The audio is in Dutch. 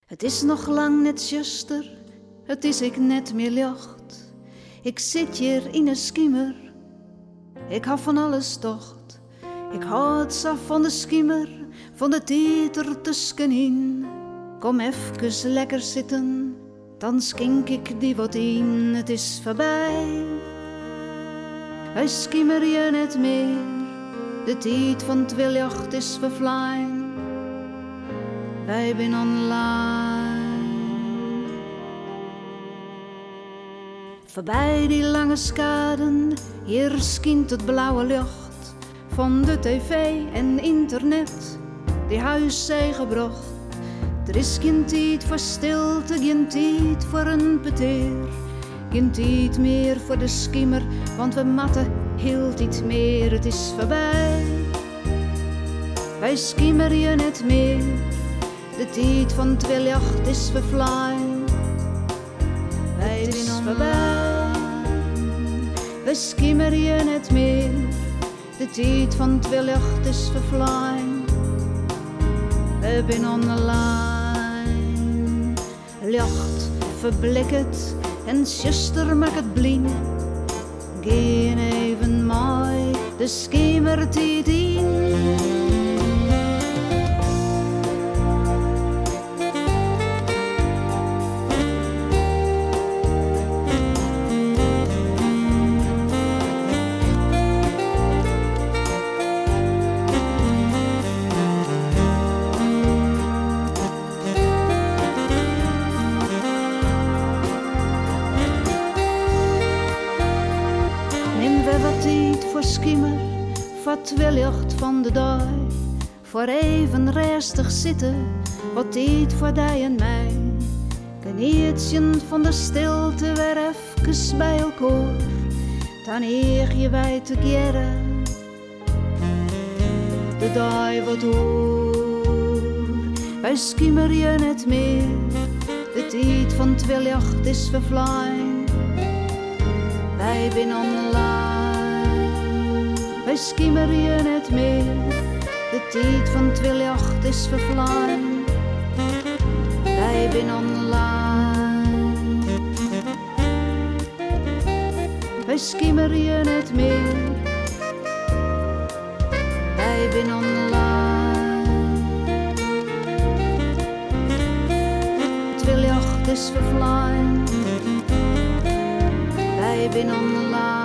Het is nog lang net zuster, het is ik net meer jacht. Ik zit hier in een skimmer, ik hou van alles tocht. Ik hou het zo van de skimmer, van de tijd er tussenin. Kom even lekker zitten, dan skink ik die wat in. Het is voorbij, wij skimmer je net meer. De tijd van het wiljacht is vervlijn. Wij zijn online. Voorbij die lange skaden, hier skint het blauwe lucht. Van de tv en internet, die huis zijn gebracht. Er is geen tijd voor stilte, geen tijd voor een peteer. Geen tijd meer voor de skimmer, want we matten heel tijd meer. Het is voorbij, wij skimmer je net meer. De tijd van het wiljacht is vervlijn. Wij zijn voorbij, wij skimmer je net meer. De tijd van het wiljacht is vervlijn. We zijn online. Licht verblik het en zuster maak het blind. Geen even mooi de schemertijd in. Voor skimmer, voor het wiljacht van de dag. Voor even rustig zitten, wat tijd voor die en mij. Genietje van de stilte weer even bij elkaar. Dan eer je wij together de dag wat hoor. Wij skimmer je net meer, de tijd van het wiljacht is vervlijn. Wij zijn online. Wij skimmer je net meer, de tijd van het wiljacht is vervlijn. Wij zijn online. Wij skimmer je net meer, wij zijn online. Het wiljacht is vervlijn. Wij zijn online.